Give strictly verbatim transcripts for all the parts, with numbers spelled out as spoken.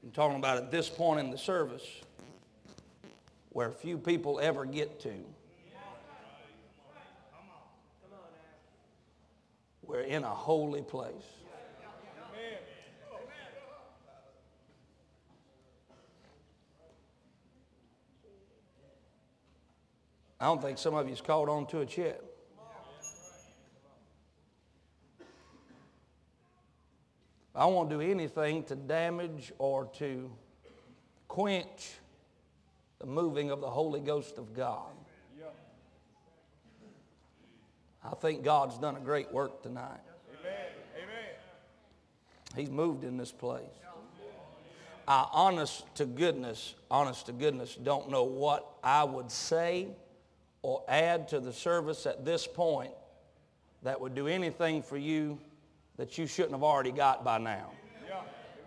I'm talking about at this point in the service where few people ever get to. We're in a holy place. I don't think some of you's caught on to it yet. I don't want to do anything to damage or to quench the moving of the Holy Ghost of God. I think God's done a great work tonight. Amen. Amen. He's moved in this place. I honest to goodness, honest to goodness, don't know what I would say or add to the service at this point that would do anything for you that you shouldn't have already got by now. Yeah.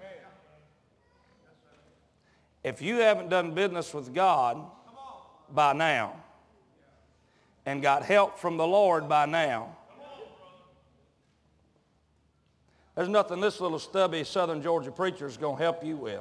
If you haven't done business with God by now and got help from the Lord by now, there's nothing this little stubby Southern Georgia preacher is going to help you with.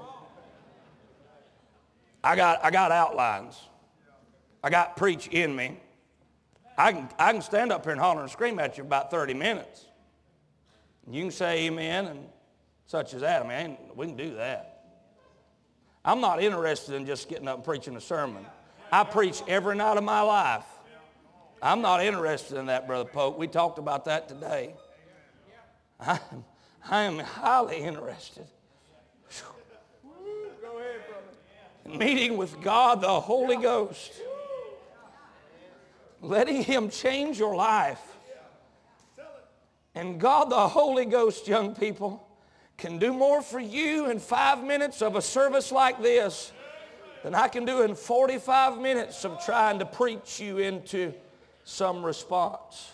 I got, I got outlines. I got preach in me. I can, I can stand up here and holler and scream at you about thirty minutes. You can say amen and such as that. I mean, we can do that. I'm not interested in just getting up and preaching a sermon. I preach every night of my life. I'm not interested in that, Brother Pope. We talked about that today. I, I am highly interested in meeting with God, the Holy Ghost, letting Him change your life. And God, the Holy Ghost, young people, can do more for you in five minutes of a service like this than I can do in forty-five minutes of trying to preach you into some response.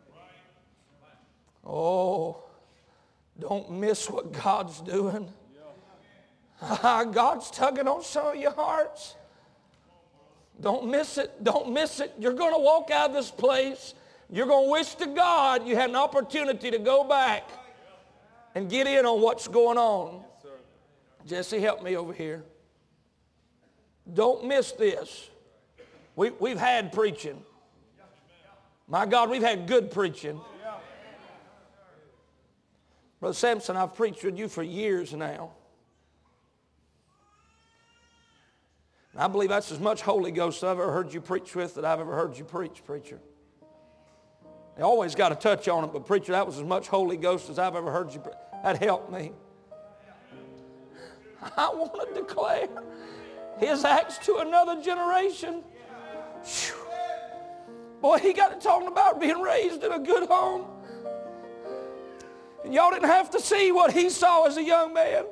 Oh, don't miss what God's doing. God's tugging on some of your hearts. Don't miss it. Don't miss it. You're going to walk out of this place. You're going to wish to God you had an opportunity to go back and get in on what's going on. Jesse, help me over here. Don't miss this. We, we've had preaching. My God, we've had good preaching. Brother Sampson, I've preached with you for years now. And I believe that's as much Holy Ghost I've ever heard you preach with that I've ever heard you preach, preacher. They always got a touch on it, but preacher, that was as much Holy Ghost as I've ever heard you preach. That helped me. I want to declare His acts to another generation. Whew. Boy, he got it talking about being raised in a good home. And y'all didn't have to see what he saw as a young man.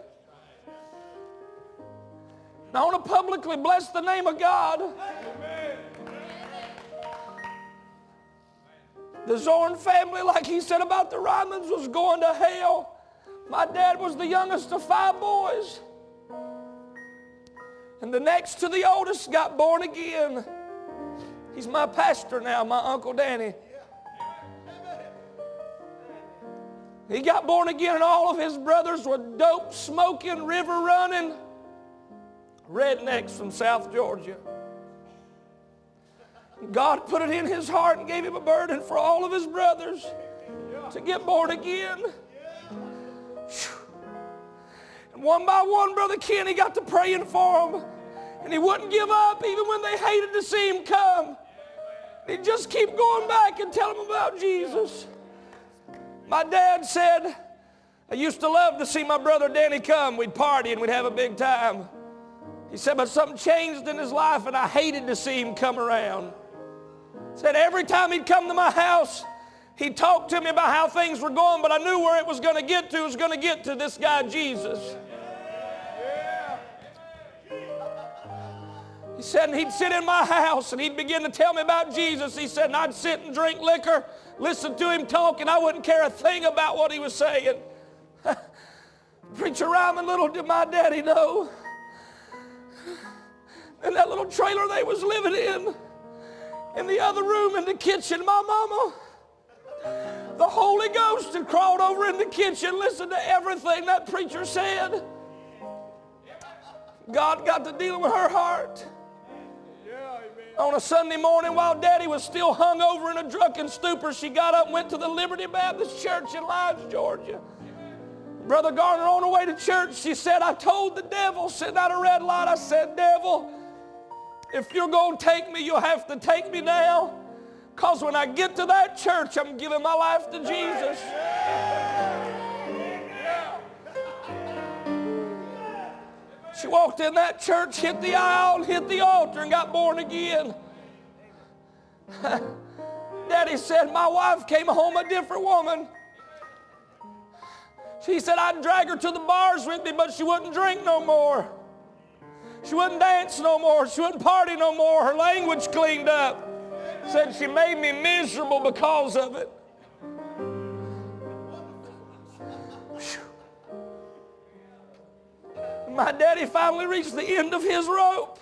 And I want to publicly bless the name of God. Amen. The Zorn family, like he said about the Ryman's, was going to hell. My dad was the youngest of five boys. And the next to the oldest got born again. He's my pastor now, my Uncle Danny. He got born again, and all of his brothers were dope smoking, river running rednecks from South Georgia. God put it in his heart and gave him a burden for all of his brothers to get born again. And one by one, Brother Kenny got to praying for him. And he wouldn't give up even when they hated to see him come. He'd just keep going back and tell them about Jesus. My dad said, I used to love to see my brother Danny come. We'd party and we'd have a big time. He said, but something changed in his life and I hated to see him come around. He said, every time he'd come to my house, he'd talk to me about how things were going, but I knew where it was going to get to. It was going to get to this guy, Jesus. He said, and he'd sit in my house and he'd begin to tell me about Jesus. He said, and I'd sit and drink liquor, listen to him talk, and I wouldn't care a thing about what he was saying. Preacher Ryman, little did my daddy know. In that little trailer they was living in, in the other room in the kitchen, my mama, the Holy Ghost had crawled over in the kitchen, listened to everything that preacher said. God got to dealing with her heart. On a Sunday morning while Daddy was still hung over in a drunken stupor, she got up and went to the Liberty Baptist Church in Lyons, Georgia. Brother Garner, on the way to church, she said, I told the devil, sitting at a red light, I said, devil, if you're going to take me, you'll have to take me now. Because when I get to that church, I'm giving my life to Jesus. She walked in that church, hit the aisle, hit the altar, and got born again. Daddy said, my wife came home a different woman. She said, I'd drag her to the bars with me, but she wouldn't drink no more. She wouldn't dance no more. She wouldn't party no more. Her language cleaned up. Said she made me miserable because of it. My daddy finally reached the end of his rope.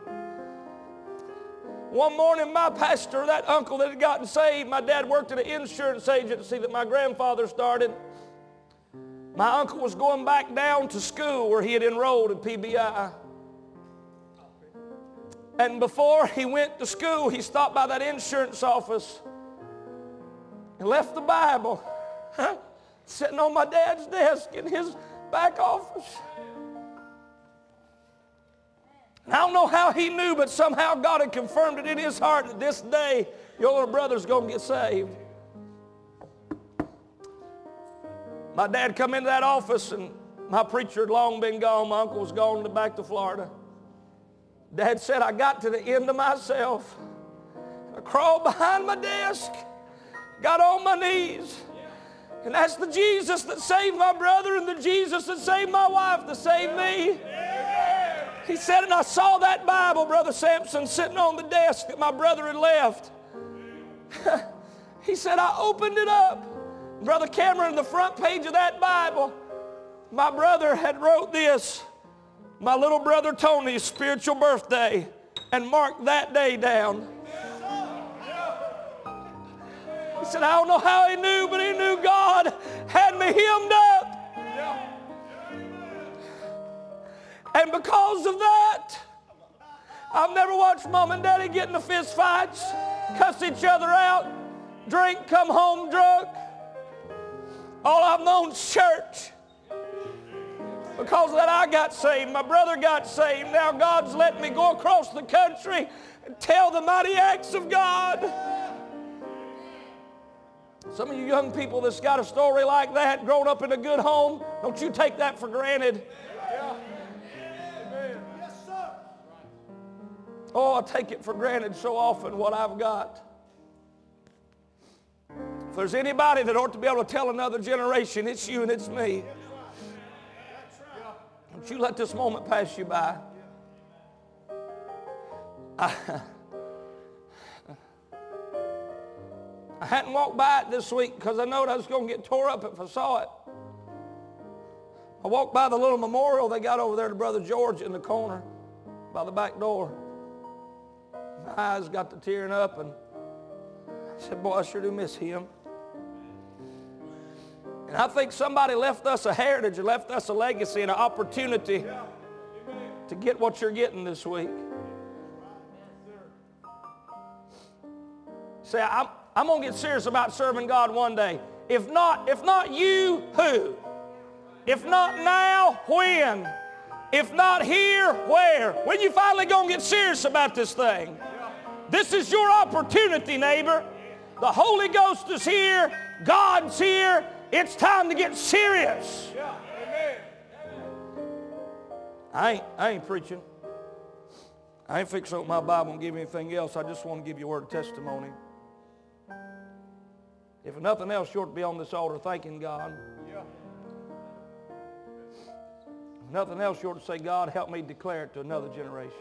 One morning, my pastor, that uncle that had gotten saved, my dad worked at an insurance agency that my grandfather started. My uncle was going back down to school where he had enrolled at P B I. And before he went to school, he stopped by that insurance office and left the Bible sitting on my dad's desk in his back office. And I don't know how he knew, but somehow God had confirmed it in his heart that this day your little brother's going to get saved. My dad come into that office, and my preacher had long been gone. My uncle was gone back to Florida. Dad said, I got to the end of myself. I crawled behind my desk, got on my knees, and asked the Jesus that saved my brother and the Jesus that saved my wife to save me. He said, and I saw that Bible, Brother Sampson, sitting on the desk that my brother had left. He said, I opened it up. Brother Cameron, the front page of that Bible, my brother had wrote this, my little brother Tony's spiritual birthday, and marked that day down. He said, I don't know how he knew, but he knew God had me hemmed up. And because of that, I've never watched Mom and Daddy get into fist fights, cuss each other out, drink, come home drunk. All I've known is church. Because of that, I got saved. My brother got saved. Now God's letting me go across the country and tell the mighty acts of God. Some of you young people that's got a story like that, grown up in a good home, don't you take that for granted. Oh, I take it for granted so often what I've got. If there's anybody that ought to be able to tell another generation, it's you and it's me. Don't you let this moment pass you by. I, I hadn't walked by it this week because I knowed I was going to get tore up if I saw it. I walked by the little memorial they got over there to Brother George in the corner by the back door. My eyes got to tearing up, and I said, boy, I sure do miss him. And I think somebody left us a heritage and left us a legacy and an opportunity to get what you're getting this week. Say, I'm, I'm going to get serious about serving God one day. If not, if not you, who? If not now, when? If not here, where? When you finally going to get serious about this thing? This is your opportunity, neighbor. The Holy Ghost is here. God's here. It's time to get serious. I ain't, I ain't preaching. I ain't fixing up my Bible and give you anything else. I just want to give you a word of testimony. If nothing else, you ought to be on this altar thanking God. If nothing else, you ought to say, God, help me declare it to another generation.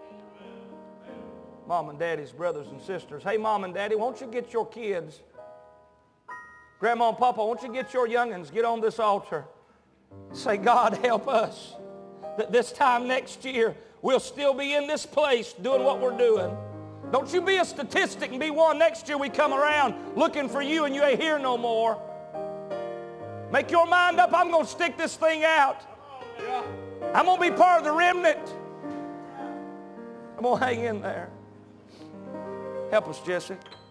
Mom and Daddy's brothers and sisters. Hey, Mom and Daddy, won't you get your kids? Grandma and Papa, won't you get your youngins, get on this altar. Say, God, help us. That this time next year, we'll still be in this place doing what we're doing. Don't you be a statistic and be one next year we come around looking for you and you ain't here no more. Make your mind up, I'm going to stick this thing out. I'm going to be part of the remnant. I'm going to hang in there. Help us, Jesse.